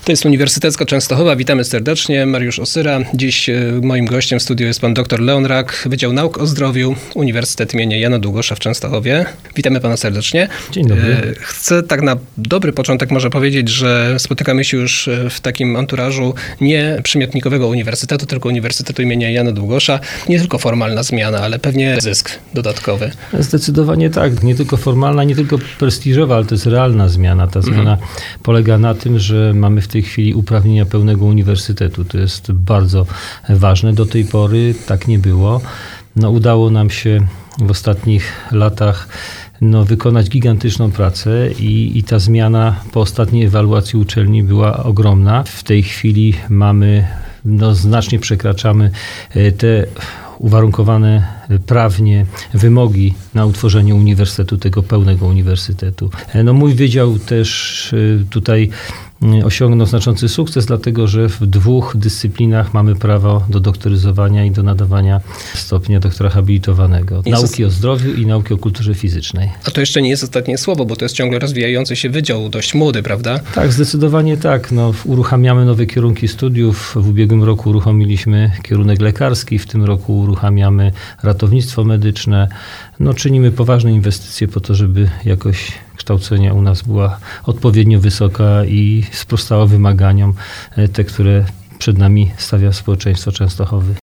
To jest Uniwersytecka Częstochowa. Witamy serdecznie. Mariusz Osyra. Dziś moim gościem w studiu jest pan dr Leon Rak, Wydział Nauk o Zdrowiu, Uniwersytet im. Jana Długosza w Częstochowie. Witamy pana serdecznie. Dzień dobry. Chcę tak na dobry początek może powiedzieć, że spotykamy się już w takim anturażu nie przymiotnikowego uniwersytetu, tylko Uniwersytetu im. Jana Długosza. Nie tylko formalna zmiana, ale pewnie zysk dodatkowy. Zdecydowanie tak. Nie tylko formalna, nie tylko prestiżowa, ale to jest realna zmiana. Ta zmiana polega na tym, że mamy w tej chwili uprawnienia pełnego uniwersytetu. To jest bardzo ważne. Do tej pory tak nie było. Udało nam się w ostatnich latach wykonać gigantyczną pracę i ta zmiana po ostatniej ewaluacji uczelni była ogromna. W tej chwili znacznie przekraczamy te uwarunkowane prawnie wymogi na utworzenie uniwersytetu, tego pełnego uniwersytetu. Mój wydział też tutaj osiągnął znaczący sukces, dlatego że w 2 dyscyplinach mamy prawo do doktoryzowania i do nadawania stopnia doktora habilitowanego. Nauki o zdrowiu i nauki o kulturze fizycznej. A to jeszcze nie jest ostatnie słowo, bo to jest ciągle rozwijający się wydział, dość młody, prawda? Tak, zdecydowanie tak. Uruchamiamy nowe kierunki studiów. W ubiegłym roku uruchomiliśmy kierunek lekarski, w tym roku uruchamiamy ratownictwo medyczne. Czynimy poważne inwestycje po to, żeby jakość kształcenia u nas była odpowiednio wysoka i sprostała wymaganiom, te, które przed nami stawia społeczeństwo Częstochowy.